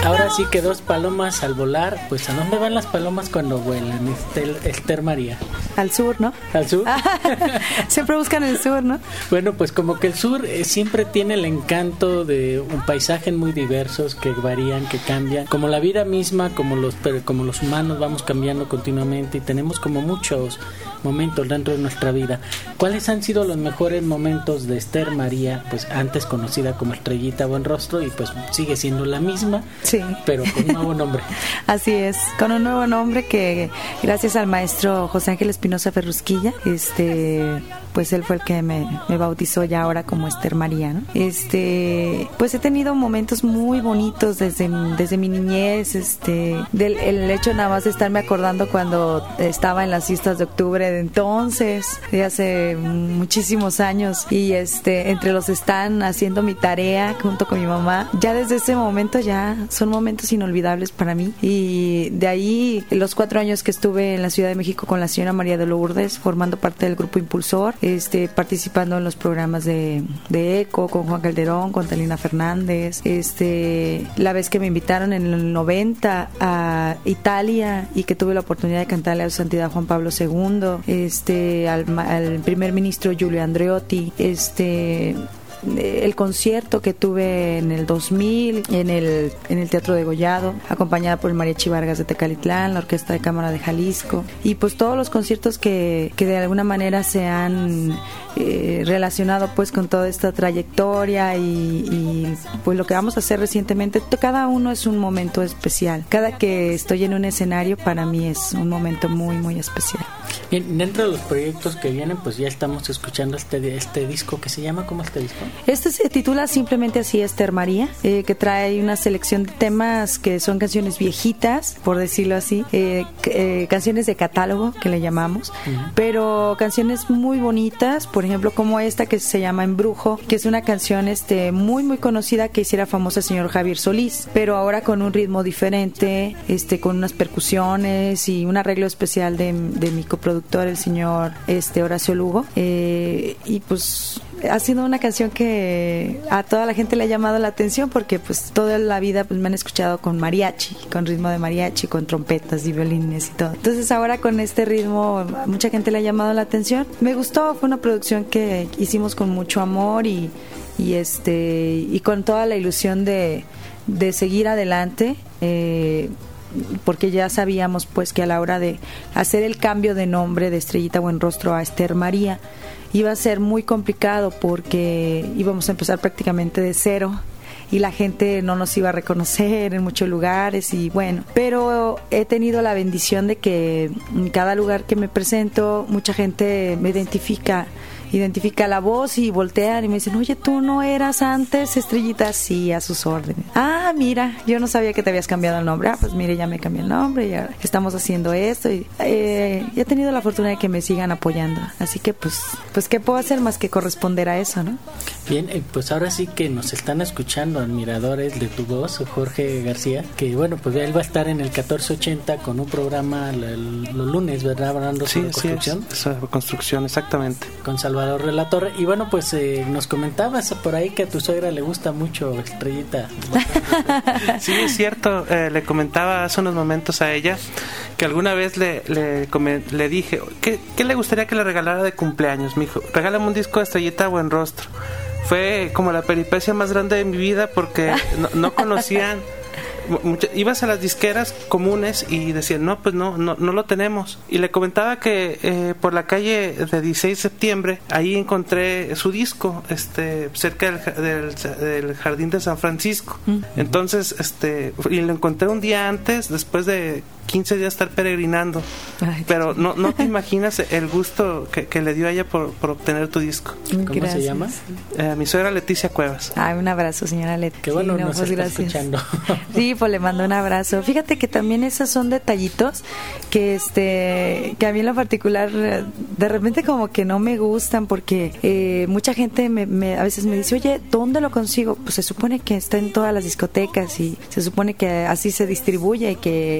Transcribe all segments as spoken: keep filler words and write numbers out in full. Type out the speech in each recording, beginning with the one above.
Ahora sí que dos palomas al volar, pues ¿a dónde van las palomas cuando vuelan, Estel, Esther María? Al sur, ¿no? ¿Al sur? Siempre buscan el sur, ¿no? Bueno, pues como que el sur eh, siempre tiene el encanto de un paisaje muy diversos que varían, que cambian, como la vida misma, como los como los humanos vamos cambiando continuamente y tenemos como muchos momentos dentro de nuestra vida. ¿Cuáles han sido los mejores momentos de Esther María, pues antes conocida como Estrellita Buenrostro y pues sigue siendo la misma, sí, pero con un nuevo nombre? Así es, con un nuevo nombre que gracias al maestro José Ángel Espinosa Ferrusquilla, este, pues él fue el que me, me bautizó ya ahora como Esther María, ¿no? Este, pues he tenido momentos muy bonitos desde, desde mi niñez, este, del el hecho nada más de estarme acordando cuando estaba en las fiestas de octubre de entonces, de hace muchísimos años, y este, entre los están haciendo mi tarea junto con mi mamá, ya desde ese momento ya son momentos inolvidables para mí, y de ahí los cuatro años que estuve en la Ciudad de México con la señora María de Lourdes, formando parte del grupo Impulsor, este, participando en los programas de, de ECO, con Juan Calderón, con Talina Fernández, este, la vez que me invitaron en el noventa a Italia y que tuve la oportunidad de cantarle a su santidad Juan Pablo segundo, este, al, al primer ministro Giulio Andreotti, este, el concierto que tuve en el dos mil en el, en el Teatro Degollado, acompañada por el Mariachi Vargas de Tecalitlán, la Orquesta de Cámara de Jalisco, y pues todos los conciertos que, que de alguna manera se han eh, relacionado pues con toda esta trayectoria y, y pues lo que vamos a hacer recientemente. Cada uno es un momento especial, cada que estoy en un escenario para mí es un momento muy muy especial. Bien, dentro de los proyectos que vienen, pues ya estamos escuchando este, este disco que se llama, ¿cómo este disco? Este se titula simplemente así, Esther María, eh, que trae una selección de temas que son canciones viejitas, por decirlo así, eh, eh, canciones de catálogo que le llamamos, uh-huh. pero canciones muy bonitas, por ejemplo como esta que se llama Embrujo, que es una canción este muy muy conocida que hiciera famosa el señor Javier Solís, pero ahora con un ritmo diferente, este con unas percusiones y un arreglo especial de, de mi coproductor, el señor este Horacio Lugo, eh, y pues ha sido una canción que a toda la gente le ha llamado la atención porque pues toda la vida pues me han escuchado con mariachi, con ritmo de mariachi, con trompetas y violines y todo. Entonces ahora con este ritmo mucha gente le ha llamado la atención. Me gustó, fue una producción que hicimos con mucho amor y, y este y con toda la ilusión de, de seguir adelante. Eh, porque ya sabíamos pues que a la hora de hacer el cambio de nombre de Estrellita Buenrostro a Esther María iba a ser muy complicado porque íbamos a empezar prácticamente de cero y la gente no nos iba a reconocer en muchos lugares y bueno, pero he tenido la bendición de que en cada lugar que me presento mucha gente me identifica identifica la voz y voltean y me dicen, oye, ¿tú no eras antes Estrellita? Sí, a sus órdenes. Ah, mira, yo no sabía que te habías cambiado el nombre. Ah, pues mire, ya me cambié el nombre y ahora estamos haciendo esto y eh, he tenido la fortuna de que me sigan apoyando. Así que pues, pues ¿qué puedo hacer más que corresponder a eso, no? Bien, eh, pues ahora sí que nos están escuchando admiradores de tu voz, Jorge García, que bueno, pues él va a estar en el catorce ochenta con un programa el, el, los lunes, ¿verdad? Hablando sí, sobre construcción. Sí, es, construcción, exactamente. Con Salvador de la Torre. Y bueno, pues eh, nos comentabas por ahí que a tu suegra le gusta mucho Estrellita. Sí, es cierto. Eh, le comentaba hace unos momentos a ella que alguna vez le le, le dije, ¿qué, ¿qué le gustaría que le regalara de cumpleaños? Me dijo, regálame un disco de Estrellita Buenrostro. Fue como la peripecia más grande de mi vida porque no, no conocían. Mucha, ibas a las disqueras comunes y decían, no, pues no, no, no lo tenemos. Y le comentaba que eh, por la calle de dieciséis de septiembre, ahí encontré su disco, este, cerca del, del, del Jardín de San Francisco. Uh-huh. Entonces, este, y lo encontré un día antes, después de quince días estar peregrinando. Ay, pero no, no te imaginas el gusto que, que le dio a ella por, por obtener tu disco. ¿Cómo gracias. se llama? Eh, mi suegra Leticia Cuevas. Ay, un abrazo, señora Leticia. Qué bueno, sí, no, nos pues está gracias. escuchando. Sí, pues le mando un abrazo. Fíjate que también esos son detallitos que este que a mí en lo particular de repente como que no me gustan porque eh, mucha gente me, me, a veces me dice, oye, ¿dónde lo consigo? Pues se supone que está en todas las discotecas y se supone que así se distribuye y que está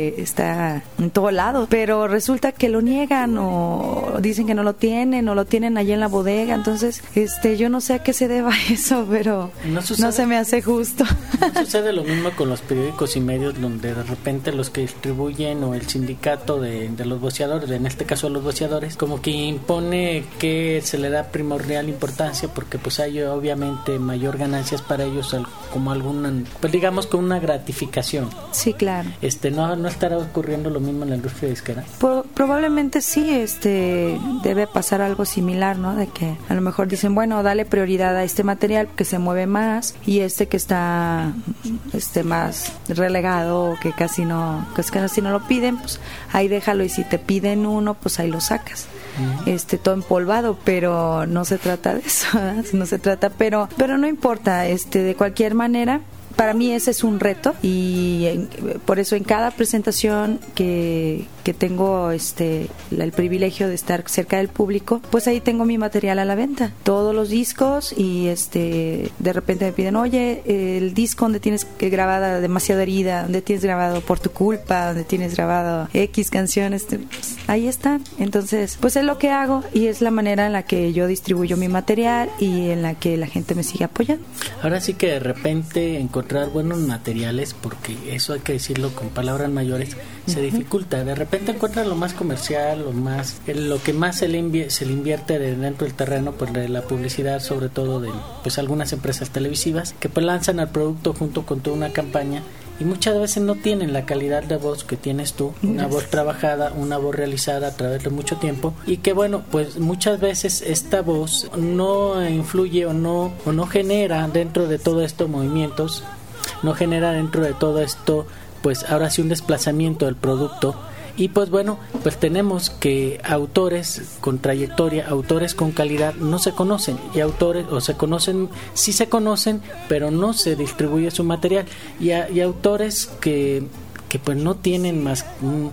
está en todo lado, pero resulta que lo niegan o dicen que no lo tienen o lo tienen allí en la bodega. Entonces, este, yo no sé a qué se deba eso, pero no, sucede, no se me hace justo. No sucede lo mismo con los periódicos y medios, donde de repente los que distribuyen o el sindicato de, de los voceadores, en este caso los voceadores, como que impone que se le da primordial importancia porque pues hay obviamente mayor ganancias para ellos, como alguna, pues digamos con una gratificación. Sí, claro. Este, no, no estará ocurriendo lo mismo en la industria disquera. Pro, probablemente sí, este, debe pasar algo similar, ¿no? De que a lo mejor dicen, bueno, dale prioridad a este material que se mueve más y este que está, este, más relegado, que casi no, que casi no lo piden, pues ahí déjalo, y si te piden uno, pues ahí lo sacas. Uh-huh. Este, todo empolvado, pero no se trata de eso, ¿verdad? No se trata, pero, pero no importa, este, de cualquier manera. Para mí ese es un reto y en, por eso en cada presentación que, que tengo este el privilegio de estar cerca del público, pues ahí tengo mi material a la venta, todos los discos, y este de repente me piden, oye, el disco donde tienes grabada Demasiado Herida, donde tienes grabado Por Tu Culpa, donde tienes grabado X canciones, pues ahí está. Entonces, pues es lo que hago y es la manera en la que yo distribuyo mi material y en la que la gente me sigue apoyando. Ahora sí que de repente encontrar buenos materiales, porque eso hay que decirlo con palabras mayores, se uh-huh. dificulta. De repente encuentras lo más comercial, lo más lo que más se le, invi- se le invierte de dentro del terreno, pues de la publicidad, sobre todo de pues algunas empresas televisivas que pues lanzan al producto junto con toda una campaña, y muchas veces no tienen la calidad de voz que tienes tú, una voz trabajada, una voz realizada a través de mucho tiempo, y que bueno, pues muchas veces esta voz no influye o no o no genera dentro de todo estos movimientos, no genera dentro de todo esto, pues ahora sí un desplazamiento del producto. Y pues bueno, pues tenemos que autores con trayectoria, autores con calidad no se conocen, y autores, o se conocen, sí se conocen, pero no se distribuye su material, y, a, y autores que, que pues no tienen más,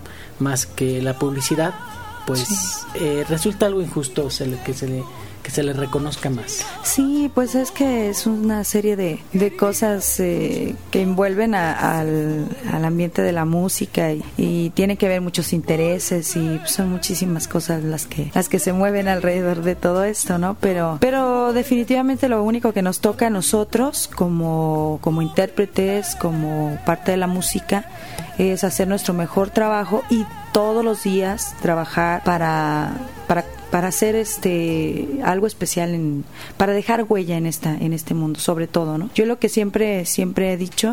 más que la publicidad, pues sí. eh, resulta algo injusto se le, que se le que se le reconozca más. Sí, pues es que es una serie de, de cosas eh, que envuelven a, al, al ambiente de la música, y, y tiene que ver muchos intereses, y son muchísimas cosas las que las que se mueven alrededor de todo esto, ¿no? Pero pero definitivamente lo único que nos toca a nosotros como como intérpretes, como parte de la música, es hacer nuestro mejor trabajo y todos los días trabajar para para para hacer este algo especial, en, para dejar huella en esta en este mundo, sobre todo, ¿no? Yo lo que siempre siempre he dicho,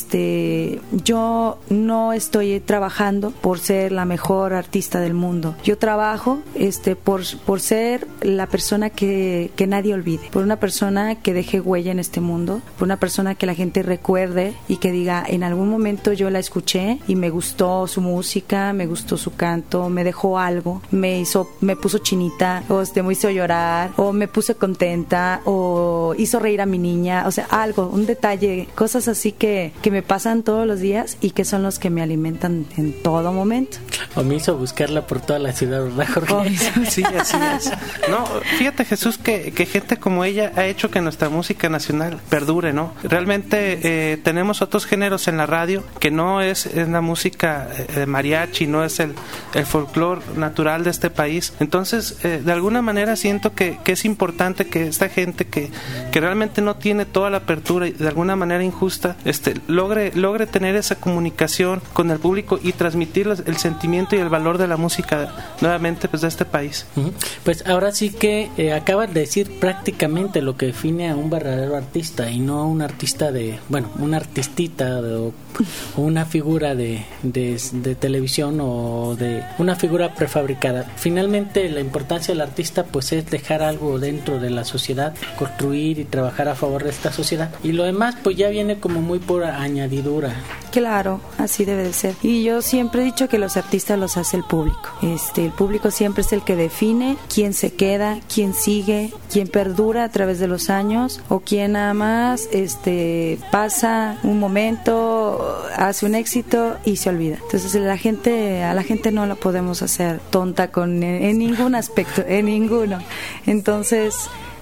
este yo no estoy trabajando por ser la mejor artista del mundo. Yo trabajo este por por ser la persona que que nadie olvide, por una persona que deje huella en este mundo, por una persona que la gente recuerde y que diga, en algún momento yo la escuché y me gustó su música, me gustó su canto, me dejó algo, me hizo me puso chinita, o este, me hizo llorar, o me puse contenta, o hizo reír a mi niña, o sea, algo, un detalle, cosas así que, que me pasan todos los días y que son los que me alimentan en todo momento. O me hizo buscarla por toda la ciudad, ¿verdad, Jorge? Oh, sí, así es. No, fíjate, Jesús, que, que gente como ella ha hecho que nuestra música nacional perdure, ¿no? Realmente eh, tenemos otros géneros en la radio que no es, es la música de mariachi, no es el, el folclore natural de este país. Entonces, eh, de alguna manera siento que, que es importante que esta gente que, que realmente no tiene toda la apertura y de alguna manera injusta, este, logre, logre tener esa comunicación con el público y transmitir el sentimiento y el valor de la música nuevamente, pues, de este país. Uh-huh. Pues ahora sí que eh, acabas de decir prácticamente lo que define a un verdadero artista, y no un artista de, bueno, un artistita de, o una figura de, de, de televisión, o de una figura prefabricada. Finalmente la importancia del artista pues es dejar algo dentro de la sociedad, construir y trabajar a favor de esta sociedad, y lo demás pues ya viene como muy por añadidura. Claro, así debe de ser. Y yo siempre he dicho que los artistas los hace el público. Este, el público siempre es el que define quién se queda, quién sigue, quién perdura a través de los años, o quién nada más este, pasa un momento, hace un éxito y se olvida. Entonces la gente, a la gente no la podemos hacer tonta con en, en ningún aspecto, en ninguno. Entonces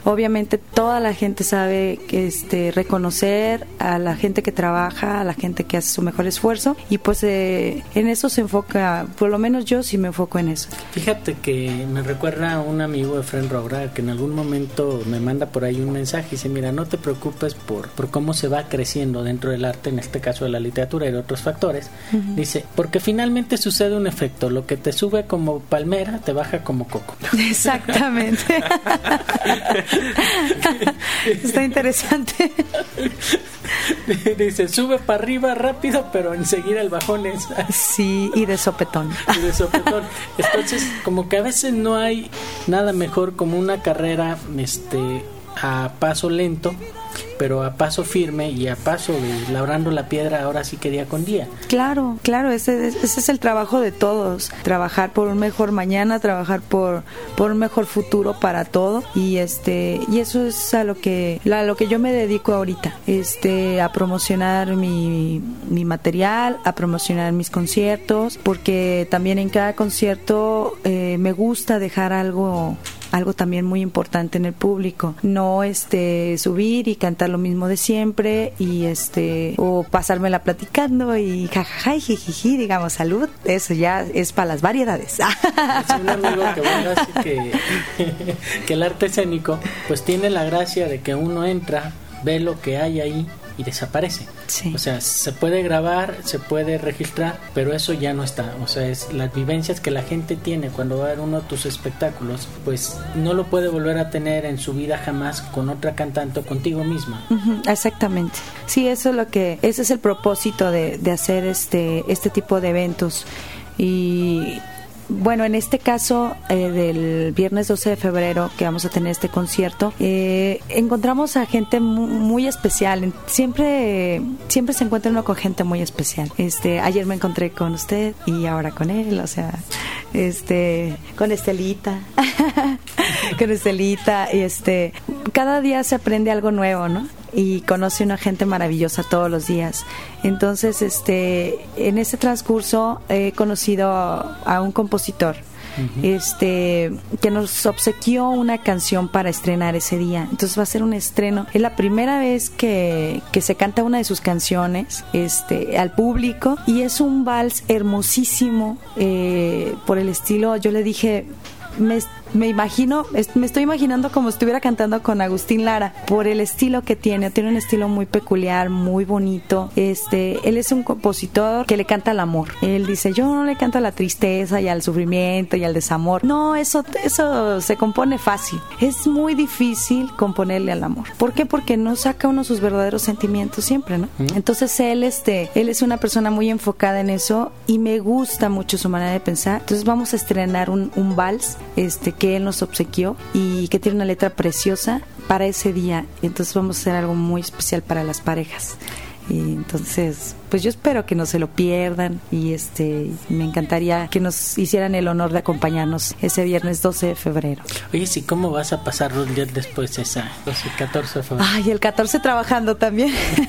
obviamente toda la gente sabe que este reconocer a la gente que trabaja, a la gente que hace su mejor esfuerzo, y pues eh, en eso se enfoca, por lo menos yo sí me enfoco en eso. Fíjate que me recuerda a un amigo, Efraín Roura, que en algún momento me manda por ahí un mensaje y dice, mira, no te preocupes por, por cómo se va creciendo dentro del arte, en este caso de la literatura y de otros factores. Uh-huh. Dice, porque finalmente sucede un efecto, lo que te sube como palmera te baja como coco. Exactamente. Está interesante. Dice, sube para arriba rápido, pero enseguida el bajón es... Sí, y de sopetón. Y de sopetón. Entonces, como que a veces no hay nada mejor como una carrera este a paso lento, pero a paso firme y a paso de labrando la piedra, ahora sí que día con día. Claro, claro, ese, ese es el trabajo de todos, trabajar por un mejor mañana, trabajar por, por un mejor futuro para todo, y este y eso es a lo que a lo que yo me dedico ahorita, este a promocionar mi, mi material, a promocionar mis conciertos, porque también en cada concierto eh, me gusta dejar algo algo también muy importante en el público, no este subir y cantar lo mismo de siempre y este o pasármela platicando y jajaja y jijiji, digamos salud, eso ya es para las variedades. Es un amigo que bueno, así que que el arte escénico pues tiene la gracia de que uno entra, ve lo que hay ahí y desaparece. Sí. O sea, se puede grabar, se puede registrar, pero eso ya no está. O sea, es las vivencias que la gente tiene cuando va a ver uno de tus espectáculos, pues no lo puede volver a tener en su vida jamás con otra cantante o contigo misma. Uh-huh, exactamente. Sí, eso es lo que, ese es el propósito de, de hacer este, este tipo de eventos. Y bueno, en este caso eh, del viernes doce de febrero que vamos a tener este concierto, eh, encontramos a gente muy, muy especial. Siempre siempre se encuentra uno con gente muy especial. Este, ayer me encontré con usted y ahora con él, o sea, este, con Estelita, con Estelita, y este, cada día se aprende algo nuevo, ¿no? Y conoce una gente maravillosa todos los días. Entonces, este, en ese transcurso he conocido a un compositor uh-huh. este, que nos obsequió una canción para estrenar ese día. Entonces va a ser un estreno. Es la primera vez que, que se canta una de sus canciones este, al público, y es un vals hermosísimo eh, por el estilo. Yo le dije, me me imagino, me estoy imaginando como si estuviera cantando con Agustín Lara, por el estilo que tiene, tiene un estilo muy peculiar, muy bonito. Este, él es un compositor que le canta al amor. Él dice, yo no le canto a la tristeza y al sufrimiento y al desamor. No, eso, eso se compone fácil. Es muy difícil componerle al amor. ¿Por qué? Porque no saca uno sus verdaderos sentimientos siempre, ¿no? ¿Mm? Entonces él, este, él es una persona muy enfocada en eso y me gusta mucho su manera de pensar. Entonces vamos a estrenar un, un vals, este, que que él nos obsequió y que tiene una letra preciosa para ese día. Entonces vamos a hacer algo muy especial para las parejas. Y entonces, pues yo espero que no se lo pierdan, y este me encantaría que nos hicieran el honor de acompañarnos ese viernes doce de febrero. Oye, ¿sí cómo vas a pasar un día después esa doce, catorce de febrero? Ay, el catorce trabajando también.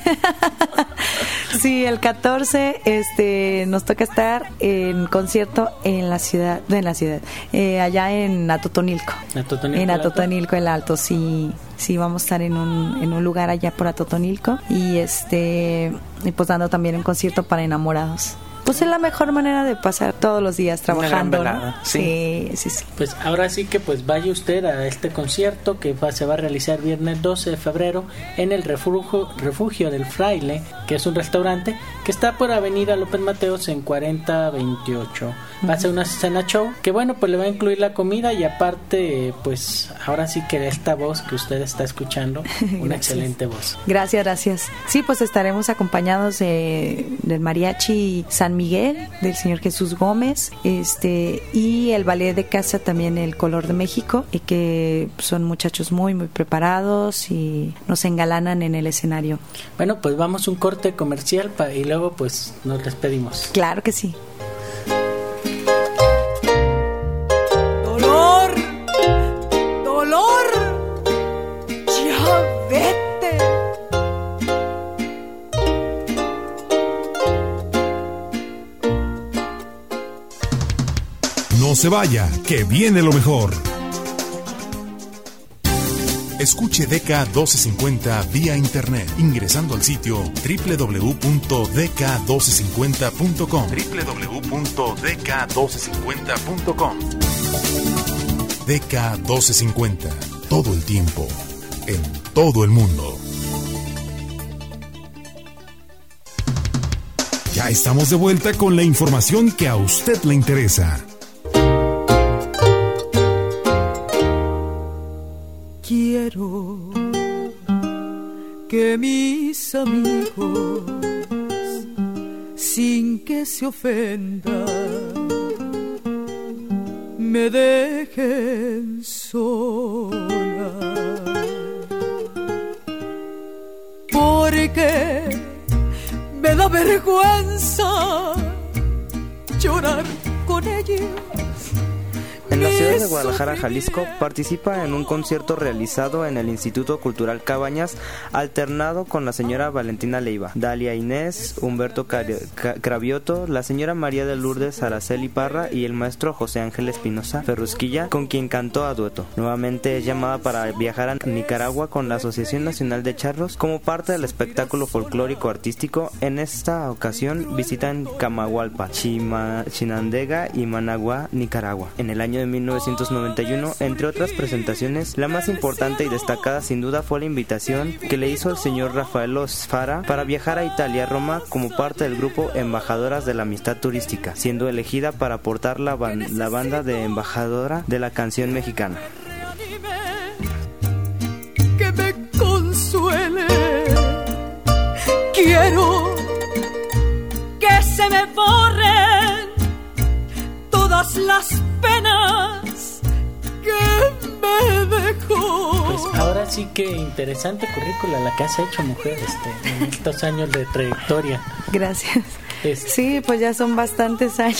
Sí, el catorce este nos toca estar en concierto en la ciudad, no en la ciudad, eh, allá en Atotonilco. ¿Atotonilco en Atotonilco el Alto, sí. Sí, vamos a estar en un en un lugar allá por Atotonilco, y este y pues dando también un concierto para enamorados. Pues es la mejor manera de pasar todos los días trabajando, ¿no? Sí. sí, sí, sí. Pues ahora sí que pues vaya usted a este concierto que va, se va a realizar viernes doce de febrero en el refugio, refugio del Fraile, que es un restaurante que está por Avenida López Mateos en cuarenta veintiocho. Va a ser una cena show que bueno, pues le va a incluir la comida, y aparte pues ahora sí que esta voz que usted está escuchando, una excelente voz. Gracias, gracias. Sí, pues estaremos acompañados de, del mariachi San Miguel, del señor Jesús Gómez, este y el ballet de casa también, el Color de México, y que son muchachos muy muy preparados y nos engalanan en el escenario. Bueno, pues vamos un corte comercial pa- y luego pues nos despedimos. Claro que sí. Dolor, dolor, ya vete. No se vaya, que viene lo mejor. Escuche D K doce cincuenta vía internet ingresando al sitio doble u doble u doble u punto d k doce cincuenta punto com doble u doble u doble u punto d k doce cincuenta punto com. D K doce cincuenta, todo el tiempo, en todo el mundo. Ya estamos de vuelta con la información que a usted le interesa. Quiero que mis amigos, sin que se ofendan, me dejen sola, porque me da vergüenza llorar con ellos. En la ciudad de Guadalajara, Jalisco, participa en un concierto realizado en el Instituto Cultural Cabañas, alternado con la señora Valentina Leiva, Dalia Inés, Humberto Cravioto, la señora María de Lourdes Araceli Parra y el maestro José Ángel Espinosa Ferrusquilla, con quien cantó a dueto. Nuevamente es llamada para viajar a Nicaragua con la Asociación Nacional de Charros como parte del espectáculo folclórico artístico. En esta ocasión visitan Camahualpa, Chima, Chinandega y Managua, Nicaragua. En el año de mil novecientos noventa y uno, entre otras presentaciones, la más importante y destacada sin duda fue la invitación que le hizo el señor Rafael Osfara para viajar a Italia, Roma, como parte del grupo Embajadoras de la Amistad Turística, siendo elegida para aportar la, ban- la banda de embajadora de la canción mexicana. Que me consuele, quiero que se me borren todas las penas que me dejó. Pues ahora sí que interesante currícula la que has hecho, mujer, este, en estos años de trayectoria. Gracias. Este. Sí, pues ya son bastantes años,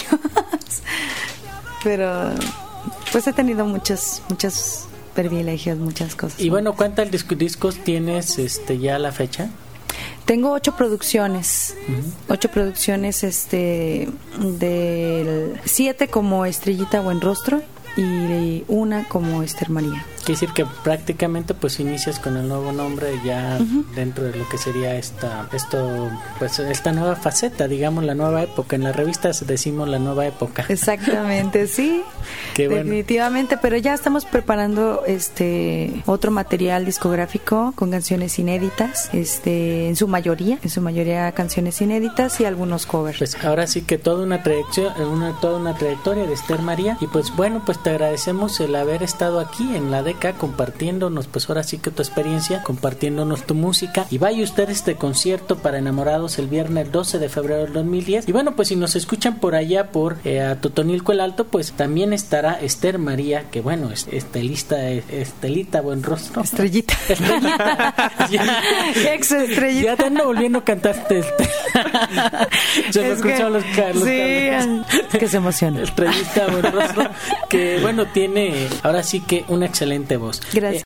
pero pues he tenido muchos, muchos privilegios, muchas cosas. Y bueno, ¿cuántos disc- discos tienes este ya a la fecha? Tengo ocho producciones, Uh-huh. ocho producciones, este, del siete como Estrellita Buen Rostro y una como Esther María. Quiere decir que prácticamente pues inicias con el nuevo nombre ya uh-huh. dentro de lo que sería esta esto pues esta nueva faceta, digamos, la nueva época. En las revistas decimos la nueva época. Exactamente, sí. Qué bueno. Definitivamente, pero ya estamos preparando este otro material discográfico con canciones inéditas, este en su mayoría, en su mayoría canciones inéditas y algunos covers. Pues ahora sí que toda una trayectoria, una toda una trayectoria de Esther María, y pues bueno, pues te agradecemos el haber estado aquí en la D K compartiéndonos pues ahora sí que tu experiencia, compartiéndonos tu música, y vaya usted a este concierto para enamorados el viernes doce de febrero del dos mil diez. Y bueno, pues si nos escuchan por allá por eh, a Totonilco el Alto, pues también estará Esther María, que bueno, es estelista, Estelita Buen Rostro. Estrellita. Estrellita. ya, Ex estrellita. Ya te ando volviendo a cantarte. Se me escucharon los carlos. Sí, es que se emociona. Estrellita Buen Rostro, que bueno, tiene ahora sí que una excelente voz. Gracias.